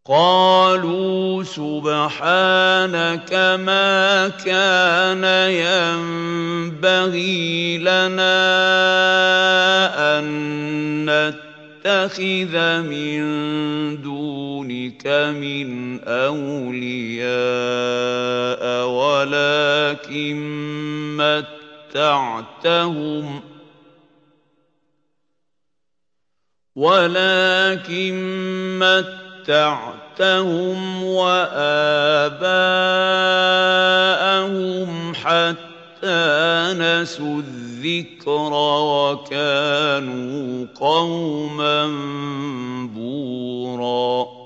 قالوا سبحانك ما كان ينبغي لنا أن نتخذ من دونك من أولياء ولكن متعتهم وآباءهم حتى نسوا الذكر وكانوا قوما بوراً